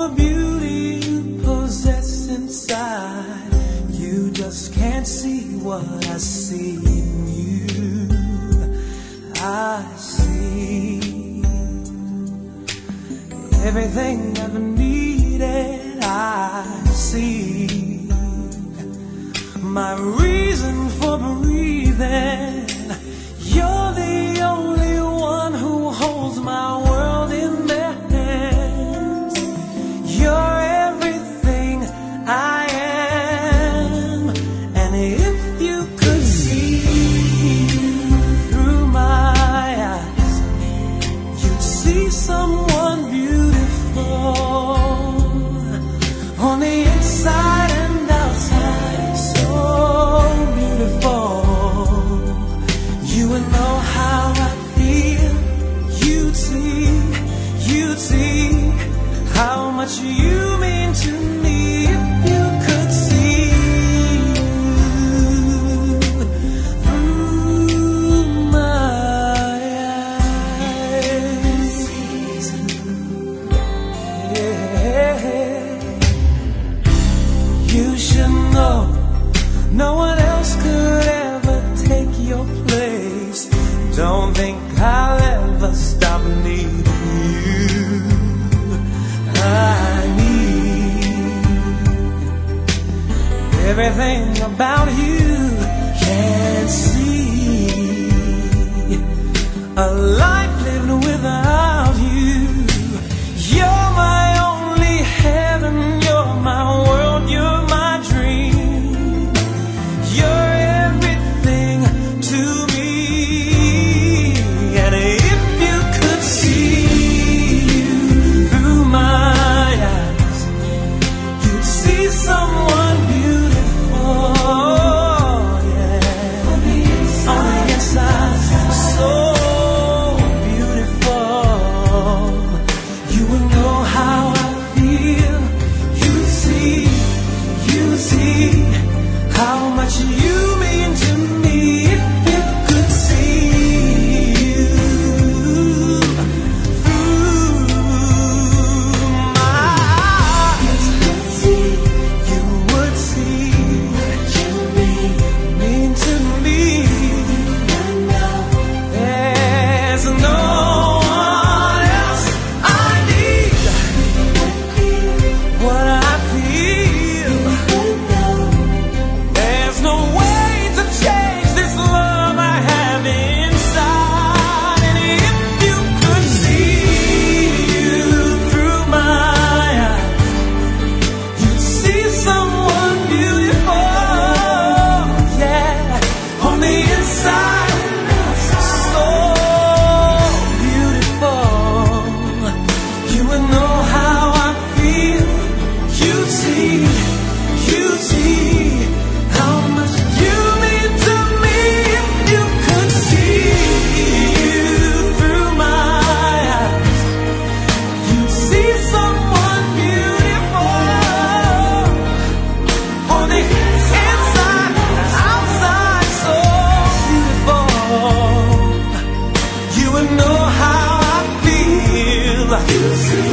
the beauty you possess inside, you just can't see what I see in you. I see everything I've needed. I see my reason for breathing. You're the only one who holds my world in their hands. You're everything I am. And if you could see through my eyes, you'd see someone beautiful on the inside and outside. So beautiful. You would know how I feel. You'd see how much you mean to me. If you could see through my eyes. Yeah. You should know no one else could ever take your place. Don't think I'll ever stop needing you. I need everything about you. Can't see a life lived without you. You're my only heaven. You're my world. You're my dream. You're everything to me. And if you could see through my eyes, you'd see someone beautiful. Yeah. On the inside, so beautiful. You would know how I feel. You see how much you mean to me. If you could see through my eyes, you would see you mean to me. There's no one else I need. What I feel, there's no way to change this love I have inside. And if you could see through my eyes, you'd see someone beautiful. Yeah, on the inside, so beautiful. You would know how I feel. You'd see how much you mean to me. If you could see through my eyes, you'd see someone beautiful on the inside, outside, so beautiful. You would know how I feel. You see